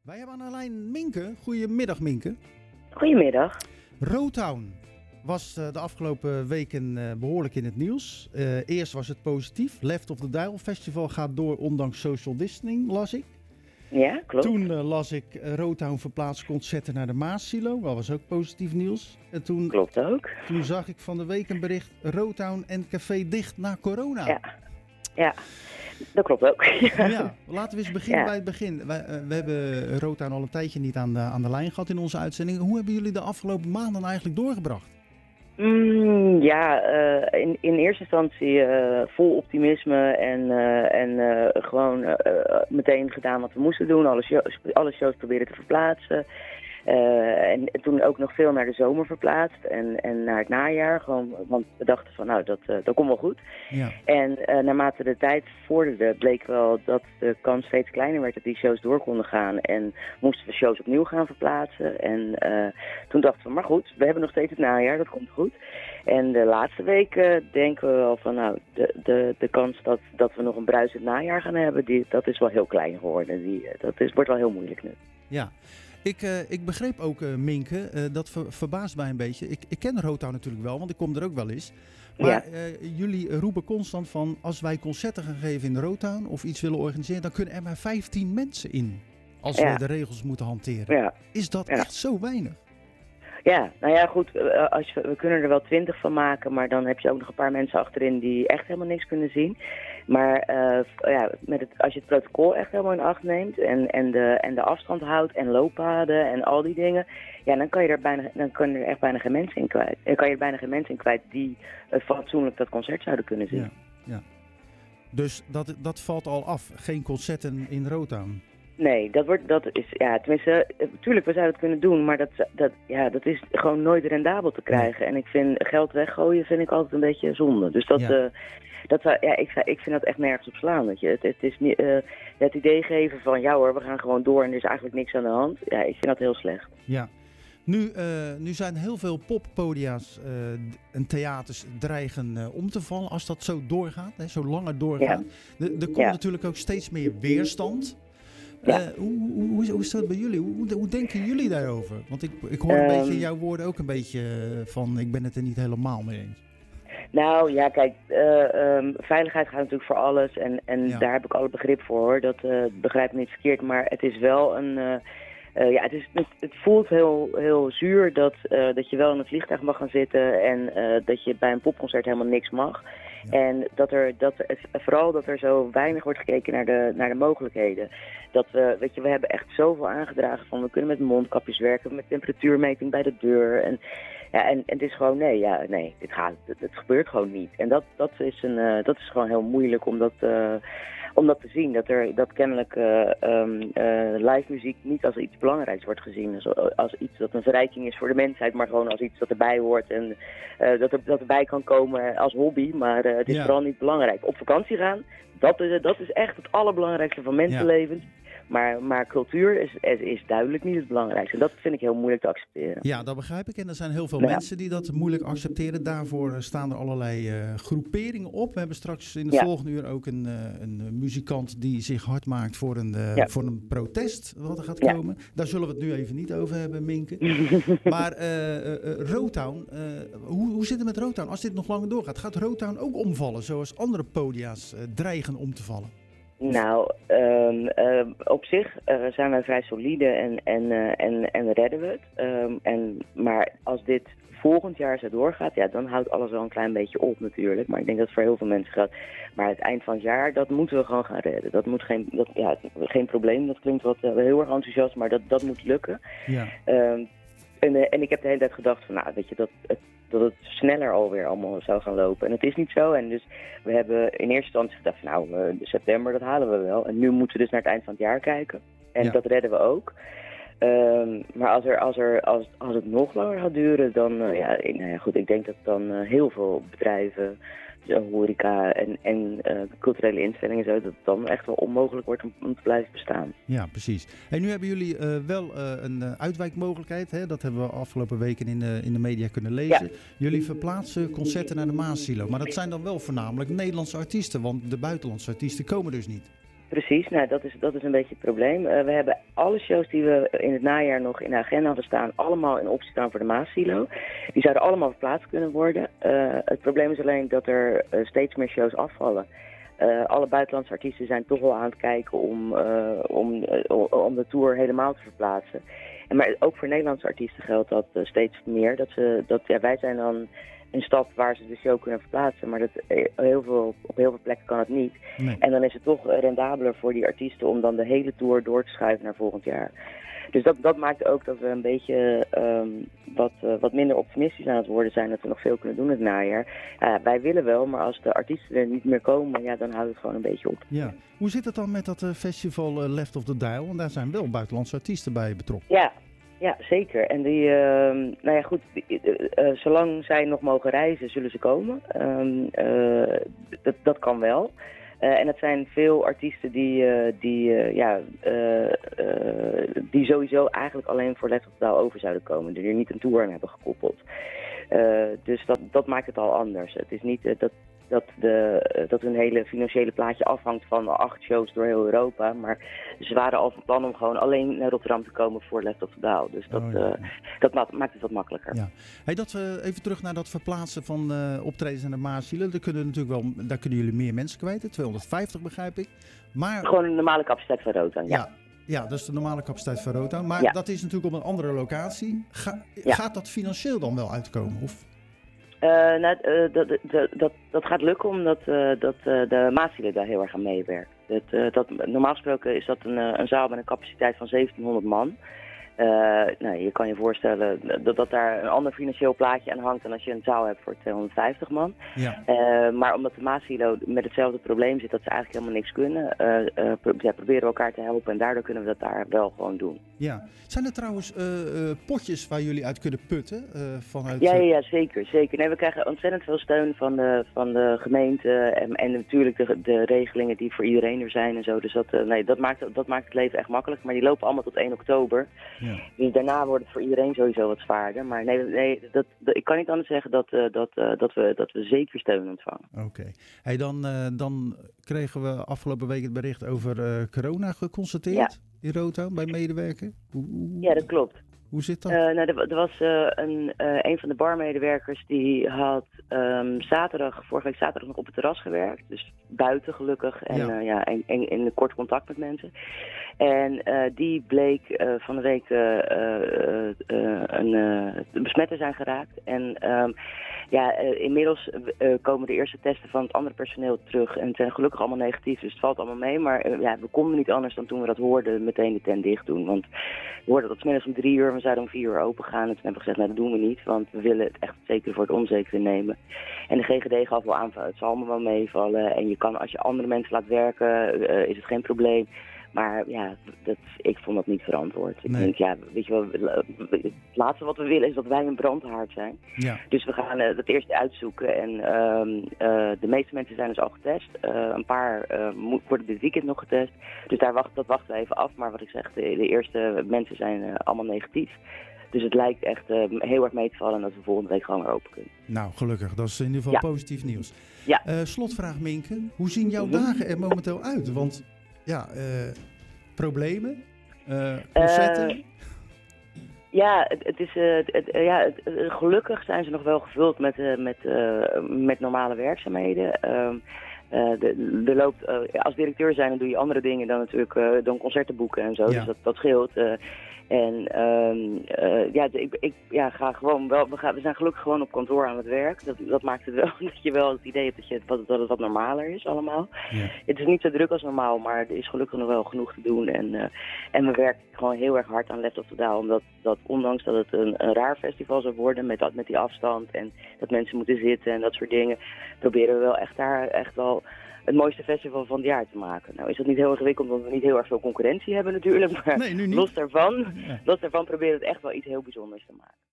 Wij hebben aan de lijn Minke. Goedemiddag Minke. Goedemiddag. Rotown was de afgelopen weken behoorlijk in het nieuws. Eerst was het positief. Left of the Dial Festival gaat door ondanks social distancing, las ik. Ja, klopt. Toen las ik Rotown verplaatst concerten naar de Maassilo. Dat was ook positief nieuws. En toen, Klopt ook. Toen zag ik van de week een bericht. Rotown en café dicht na corona. Ja. Dat klopt ook. Ja, laten we eens beginnen bij het begin. We hebben Rotown al een tijdje niet aan de lijn gehad in onze uitzending. Hoe hebben jullie de afgelopen maanden eigenlijk doorgebracht? In eerste instantie vol optimisme en gewoon meteen gedaan wat we moesten doen. Alle shows proberen te verplaatsen. En toen ook nog veel naar de zomer verplaatst en naar het najaar. Gewoon, want we dachten van dat komt wel goed. Ja. En naarmate de tijd vorderde bleek wel dat de kans steeds kleiner werd dat die shows door konden gaan. En moesten we shows opnieuw gaan verplaatsen. En toen dachten we, maar goed, we hebben nog steeds het najaar, dat komt goed. En de laatste weken denken we wel van de kans dat we nog een bruisend najaar gaan hebben, dat is wel heel klein geworden. Wordt wel heel moeilijk nu. Ja. Ik begreep ook, Minke, dat verbaast mij een beetje. Ik ken Rotown natuurlijk wel, want ik kom er ook wel eens. Maar jullie roepen constant van, als wij concerten gaan geven in Rotown of iets willen organiseren, dan kunnen er maar 15 mensen in. Als we de regels moeten hanteren. Ja. Is dat echt zo weinig? Ja, nou ja, goed, we kunnen er wel 20 van maken, maar dan heb je ook nog een paar mensen achterin die echt helemaal niks kunnen zien. Maar als je het protocol echt helemaal in acht neemt en de afstand houdt en looppaden en al die dingen, ja, dan kan je er echt bijna geen mensen in kwijt. Dan kan je er bijna geen mensen in kwijt die fatsoenlijk dat concert zouden kunnen zien. Ja. Dus dat valt al af, geen concerten in Rotown? Nee, tenminste, natuurlijk, we zouden het kunnen doen, maar dat is gewoon nooit rendabel te krijgen. En ik vind geld weggooien altijd een beetje zonde. Dus ik vind dat echt nergens op slaan. Weet je. Het is niet, het idee geven van, ja hoor, we gaan gewoon door en er is eigenlijk niks aan de hand. Ja, ik vind dat heel slecht. Ja. Nu zijn heel veel poppodia's en theaters dreigen om te vallen als dat zo doorgaat, zo langer doorgaat. Ja. Er komt natuurlijk ook steeds meer weerstand. Ja. Hoe is dat bij jullie? Hoe denken jullie daarover? Want ik hoor een beetje in jouw woorden ook een beetje van, ik ben het er niet helemaal mee eens. Nou ja, kijk, veiligheid gaat natuurlijk voor alles en daar heb ik alle begrip voor, hoor. Dat begrijp me niet verkeerd, maar het is wel een... het voelt heel zuur dat je wel in een vliegtuig mag gaan zitten en dat je bij een popconcert helemaal niks mag. Ja. En vooral dat er zo weinig wordt gekeken naar de mogelijkheden. We hebben echt zoveel aangedragen van, we kunnen met mondkapjes werken, met temperatuurmeting bij de deur. En het is gewoon, het gebeurt gewoon niet. En dat is gewoon heel moeilijk om dat te zien, dat kennelijk live muziek niet als iets belangrijks wordt gezien. Als iets dat een verrijking is voor de mensheid, maar gewoon als iets dat erbij hoort en dat erbij kan komen als hobby. Maar het is vooral niet belangrijk. Op vakantie gaan, dat is echt het allerbelangrijkste van mensenlevens. Ja. Maar cultuur is duidelijk niet het belangrijkste. En dat vind ik heel moeilijk te accepteren. Ja, dat begrijp ik. En er zijn heel veel mensen die dat moeilijk accepteren. Daarvoor staan er allerlei groeperingen op. We hebben straks in de volgende uur ook een muzikant die zich hard maakt voor een protest wat er gaat komen. Daar zullen we het nu even niet over hebben, Minke. Maar Rotown, hoe zit het met Rotown? Als dit nog langer doorgaat, gaat Rotown ook omvallen zoals andere podia's dreigen om te vallen? Nou, op zich zijn wij vrij solide en redden we het. Maar als dit volgend jaar zo doorgaat, dan houdt alles wel een klein beetje op natuurlijk. Maar ik denk dat het voor heel veel mensen gaat. Maar het eind van het jaar, dat moeten we gewoon gaan redden. Dat moet geen probleem. Dat klinkt heel erg enthousiast, maar dat moet lukken. Ja. En ik heb de hele tijd gedacht van, dat het sneller alweer allemaal zou gaan lopen. En het is niet zo. En dus we hebben in eerste instantie gedacht van, september, dat halen we wel. En nu moeten we dus naar het eind van het jaar kijken. En dat redden we ook. Maar als het nog langer gaat duren, dan, ik denk dat dan heel veel bedrijven, horeca en culturele instellingen, zo, dat het dan echt wel onmogelijk wordt om te blijven bestaan. Ja, precies. En nu hebben jullie wel een uitwijkmogelijkheid, hè? Dat hebben we afgelopen weken in de media kunnen lezen. Ja. Jullie verplaatsen concerten naar de Maassilo, maar dat zijn dan wel voornamelijk Nederlandse artiesten, want de buitenlandse artiesten komen dus niet. precies. Nou, dat is een beetje het probleem. We hebben alle shows die we in het najaar nog in de agenda hadden staan, allemaal in optie staan voor de Maas-silo. Die zouden allemaal verplaatst kunnen worden. Het probleem is alleen dat er steeds meer shows afvallen. Alle buitenlandse artiesten zijn toch wel aan het kijken om de tour helemaal te verplaatsen. Maar ook voor Nederlandse artiesten geldt dat steeds meer. Wij zijn dan een stad waar ze de show kunnen verplaatsen, maar op heel veel plekken kan het niet. Nee. En dan is het toch rendabeler voor die artiesten om dan de hele tour door te schuiven naar volgend jaar. Dus dat maakt ook dat we een beetje wat minder optimistisch aan het worden zijn, dat we nog veel kunnen doen het najaar. Wij willen wel, maar als de artiesten er niet meer komen, ja, dan houdt het gewoon een beetje op. Ja. Hoe zit het dan met dat festival Left of the Dial? Want daar zijn wel buitenlandse artiesten bij betrokken. Ja, zeker. En zolang zij nog mogen reizen, zullen ze komen. Dat kan wel. En het zijn veel artiesten die sowieso eigenlijk alleen voor Left of the Dial over zouden komen. Die er niet een tour aan hebben gekoppeld. Dus dat maakt het al anders. Het is niet dat hun hele financiële plaatje afhangt van 8 shows door heel Europa. Maar ze waren al van plan om gewoon alleen naar Rotterdam te komen voor Left of the Dial. Dus dat maakt het wat makkelijker. Ja. Hey, even terug naar dat verplaatsen van optredens aan de Maas-silo. Daar kunnen jullie meer mensen kwijt. 250 begrijp ik. Maar gewoon een normale capaciteit van Rotterdam, ja. Ja, dat is de normale capaciteit van Rotterdam. Maar dat is natuurlijk op een andere locatie. Gaat dat financieel dan wel uitkomen? Of? Dat gaat lukken omdat de Maas-silo daar heel erg aan meewerkt. Normaal gesproken is dat een zaal met een capaciteit van 1700 man. Je kan je voorstellen dat daar een ander financieel plaatje aan hangt dan als je een zaal hebt voor 250 man. Ja. Maar omdat de Maas-silo met hetzelfde probleem zit dat ze eigenlijk helemaal niks kunnen, proberen we elkaar te helpen en daardoor kunnen we dat daar wel gewoon doen. Ja. Zijn er trouwens potjes waar jullie uit kunnen putten? Vanuit... Ja, zeker. Nee, we krijgen ontzettend veel steun van de gemeente en natuurlijk de regelingen die voor iedereen er zijn en zo. Dus dat maakt het leven echt makkelijk. Maar die lopen allemaal tot 1 oktober. Ja. Dus daarna wordt het voor iedereen sowieso wat zwaarder. Maar nee, ik kan niet anders zeggen dat we zeker steun ontvangen. Oké. Hey, dan kregen we afgelopen week het bericht over corona geconstateerd in Rotterdam bij medewerker. Ja, dat klopt. Hoe zit dat? Er was een van de barmedewerkers die had vorige week zaterdag nog op het terras gewerkt. Dus buiten gelukkig en in kort contact met mensen. En die bleek van de week besmet te zijn geraakt. En inmiddels komen de eerste testen van het andere personeel terug. En het zijn gelukkig allemaal negatief, dus het valt allemaal mee. Maar we konden niet anders dan toen we dat hoorden meteen de tent dicht doen. Want we hoorden dat 's middags om 3 uur, we zouden om 4 uur open gaan. En toen hebben we gezegd, dat doen we niet, want we willen het echt zeker voor het onzekere nemen. En de GGD gaf wel aan, het zal allemaal wel meevallen. En als je andere mensen laat werken, is het geen probleem. Maar ik vond dat niet verantwoord. Ik denk, weet je wel, het laatste wat we willen is dat wij een brandhaard zijn. Ja. Dus we gaan dat eerst uitzoeken. En de meeste mensen zijn dus al getest. Een paar worden dit weekend nog getest. Dus dat wachten we even af. Maar wat ik zeg, de eerste mensen zijn allemaal negatief. Dus het lijkt echt heel erg mee te vallen dat we volgende week gewoon weer open kunnen. Nou, gelukkig. Dat is in ieder geval positief nieuws. Ja. Slotvraag, Minke. Hoe zien jouw dagen er momenteel uit? Want problemen, concerten. Gelukkig zijn ze nog wel gevuld met normale werkzaamheden. Er loopt, als directeur zijn, dan doe je andere dingen dan natuurlijk dan concerten boeken en zo. Ja. Dus dat scheelt. We zijn gelukkig gewoon op kantoor aan het werk. Dat maakt het wel dat je wel het idee hebt dat het wat normaler is allemaal. Ja. Het is niet zo druk als normaal, maar er is gelukkig nog wel genoeg te doen. En we werken gewoon heel erg hard aan Left of the Dial. Omdat ondanks dat het een raar festival zou worden met die afstand en dat mensen moeten zitten en dat soort dingen, proberen we wel echt wel het mooiste festival van het jaar te maken. Nou is dat niet heel ingewikkeld, omdat we niet heel erg veel concurrentie hebben natuurlijk. Maar nee, nu niet. Los daarvan proberen we het echt wel iets heel bijzonders te maken.